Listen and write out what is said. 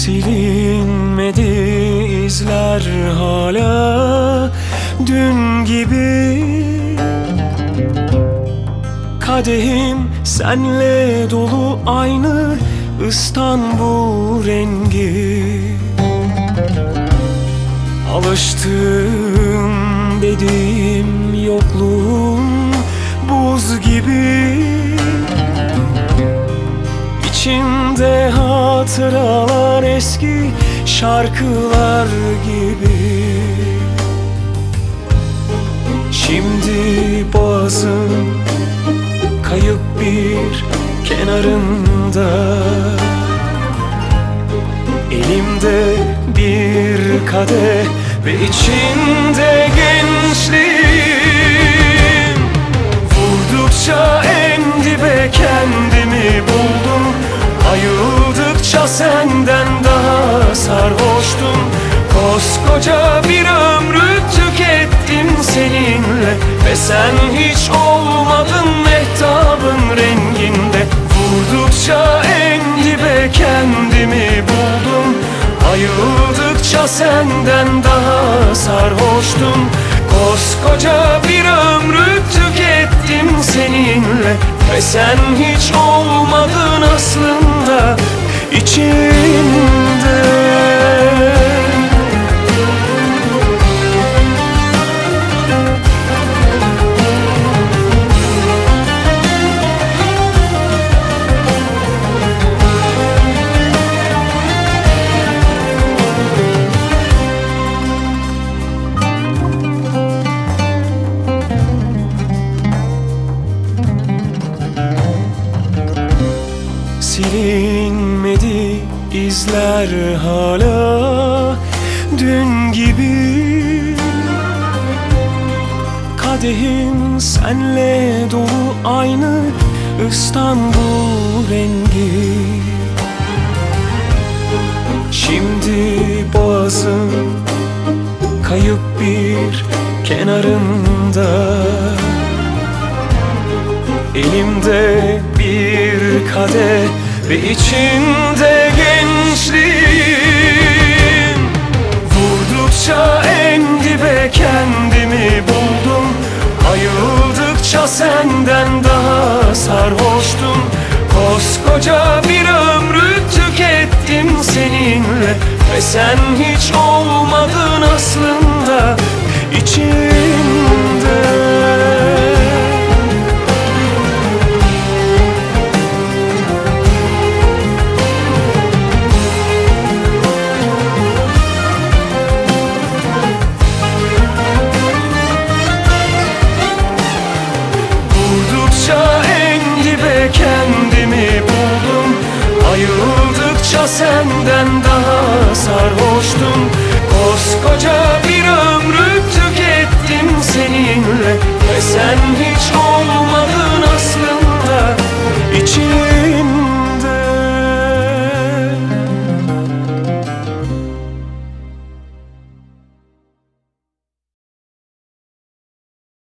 Silinmedi izler hala dün gibi. Kadehim senle dolu, aynı İstanbul rengi. Alıştım dediğim yokluğun buz gibi. İçinde hatıralar eski şarkılar gibi. Şimdi boğazın kayıp bir kenarında, elimde bir kadeh ve içinde gençliğim. Vurdukça en dibe kendimi buldum, ayıldıkça senden daha sarhoştum. Koskoca bir ömrü tükettim seninle ve sen hiç olmadın mehtabın renginde. Vurdukça en dibe kendimi buldum, ayıldıkça senden daha sarhoştum. Koskoca bir ömrü tükettim seninle ve sen hiç olmadın aslında içimde. Silinmedi izler hala dün gibi. Kadehim senle dolu, aynı İstanbul rengi. Şimdi boğazın kayıp bir kenarında, elimde bir kadeh ve içinde gençliğim. Vurdukça en dibe kendimi buldum, ayıldıkça senden daha sarhoştum. Koskoca bir ömrü tükettim seninle ve sen hiç olmadın aslında içimde. Kendimi buldum, ayıldıkça senden daha sarhoştum. Koskoca bir ömrü tükettim seninle ve sen hiç olmadın aslında içimde.